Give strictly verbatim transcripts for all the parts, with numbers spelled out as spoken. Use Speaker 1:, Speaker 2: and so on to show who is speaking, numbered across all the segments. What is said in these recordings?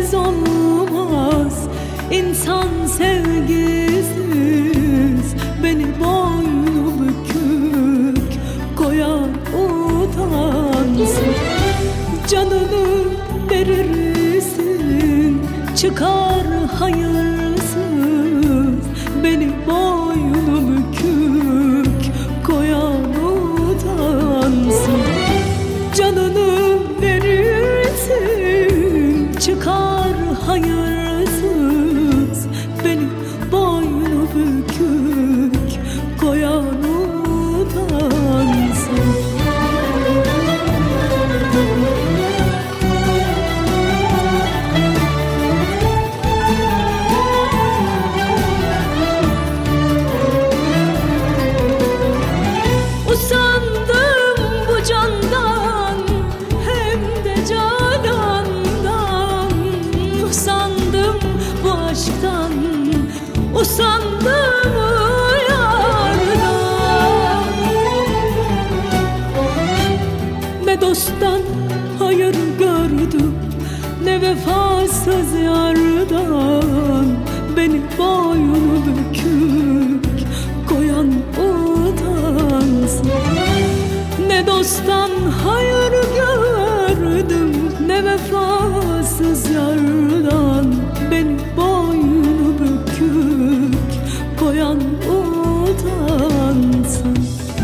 Speaker 1: sensiz olmaz. İnsan sevgisiz beni boynu bükük koyan utansın. Canını verirsin, çıkar hayırsız beni boynu bükük koyan utansın. Canını verirsin, çıkar hayırsız beni boynu bükük koyan utansın. Usandım bu candan, hem de canandan. Usandım bu aşktan, usandım yardan. Ne dosttan hayır gördüm, ne vefasız yardan. Beni boynu bükük koyan utansın. Ne dosttan hayır gördüm, ne vefasız yardan. Beni boynu bükük koyan utansın.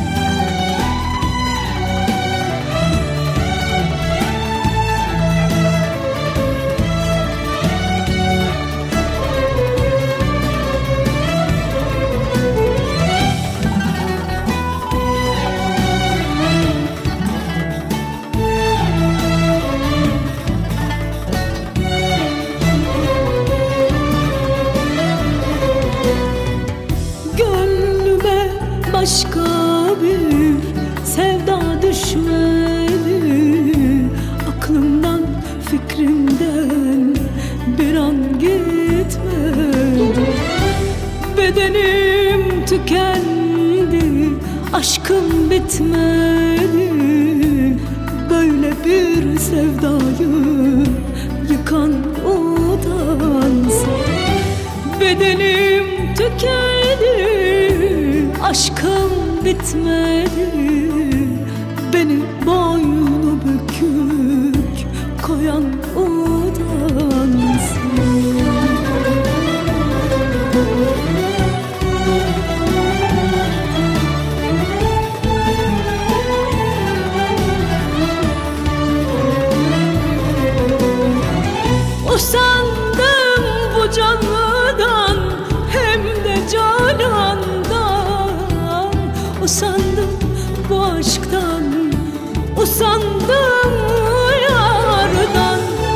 Speaker 1: Başka bir sevda düşmedi, aklımdan fikrimden bir an gitmedi. Bedenim tükendi, aşkım bitmedi. Böyle bir sevdayı yıkan utansın. Bedenim tükendi, aşkım bitmedi. Beni boynu bükük koyan utansın. Usandım bu canlıdan, hem de canandan. Usandım bu aşktan, usandım yardan.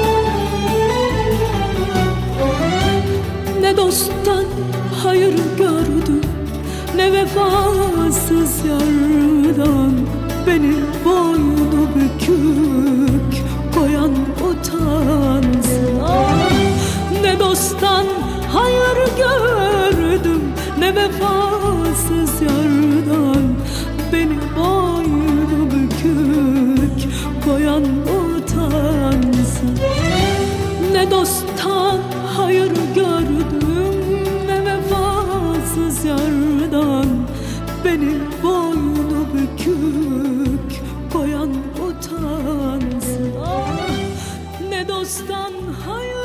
Speaker 1: Ne dosttan hayır gördüm, ne vefasız yardan. Beni boynu bükük koyan utansın. Ah, ne dosttan hayır gördüm, ne vefasız yardan. Beni boynu bükük koyan utansın. Ne dosttan hayır gördüm, ne vefasız yardan. Beni boynu bükük koyan utansın. Ah, ne dosttan hayır